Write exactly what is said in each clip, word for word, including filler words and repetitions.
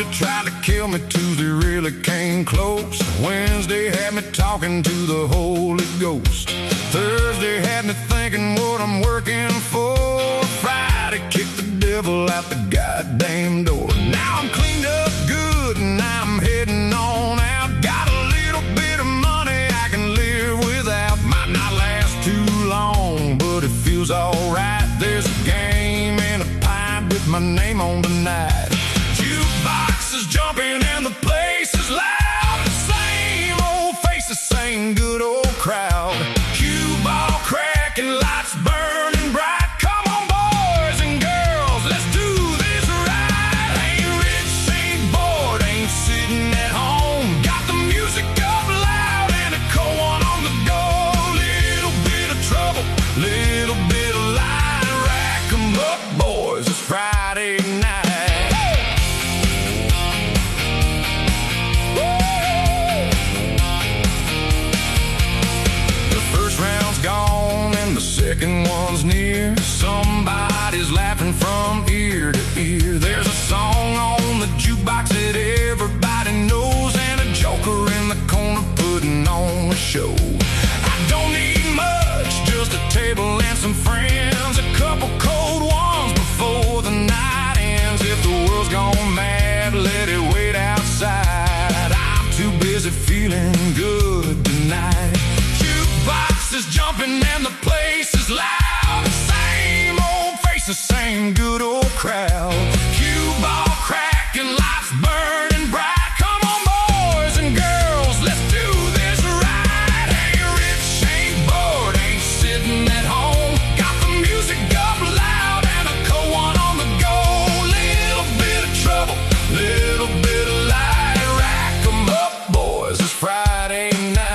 Monday tried to kill me, Tuesday really came close. Wednesday had me talking to the Holy Ghost. Thursday had me thinking what I'm working for. Friday kicked the devil out the goddamn door. Now I'm cleaned up good and I'm heading on out. Got a little bit of money I can live without. Might not last too long, but it feels alright. There's a game and a pint with my name on tonight. Jukebox is jumping and the place is loud. Same old faces, same good old crowd. Cue ball cracking, lights burning bright. Come on, boys and girls, let's do this right. Ain't rich, ain't bored, ain't sitting at home. Got the music up loud and a cold one on the go. Little bit of trouble, little bit of light. Rack 'em up, boys, it's Friday night. Second one's near. Somebody's laughing from ear to ear. There's a song on the jukebox that everybody knows, and a joker in the corner putting on a show. I don't need much, just a table and some friends. A couple cold ones before the night ends. If the world's gone mad, let it wait outside. I'm too busy feeling good tonight. Jukebox is jumping and the place is loud. Same old faces, same good old crowd. Cue ball cracking, lights burning bright. Come on, boys and girls, let's do this right. Ain't rich, ain't bored, ain't sitting at home. Got the music up loud and a cold one on the go. Little bit of trouble, little bit of light. Rack 'em up, boys, it's Friday night.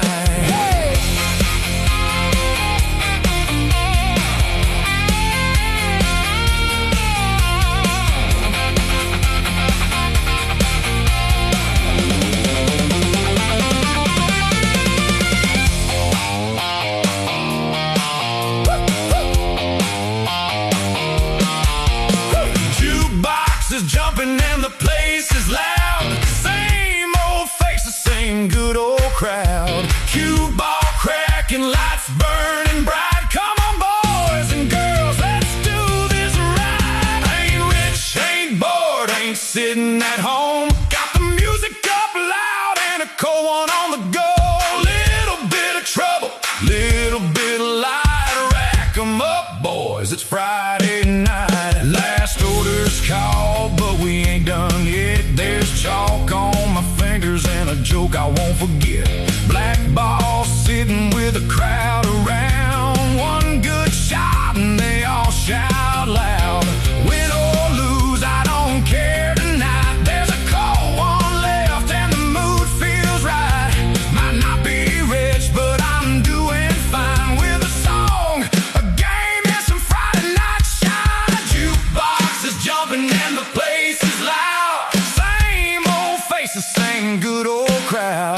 Jumping and the place is loud. Same old faces, same good old crowd. Cue ball cracking, lights burning bright. Come on, boys and girls, let's do this right. Ain't rich, ain't bored, ain't sitting at home. Got the music up loud and a cold one on the go. Little bit of trouble, little bit of light. Rack 'em up, boys, it's Friday night. Last orders called, but we ain't done yet. There's chalk on my fingers and a joke I won't forget. Black ball sitting with a crowd around. One good shot and they all shout loud. Win or lose, I don't care tonight. There's a cold one left and the mood feels right. Might not be rich, but I'm doing fine with a song, a game, and some Friday night shine. A jukebox is jumping and the place is loud. Same old faces, same good old crowd.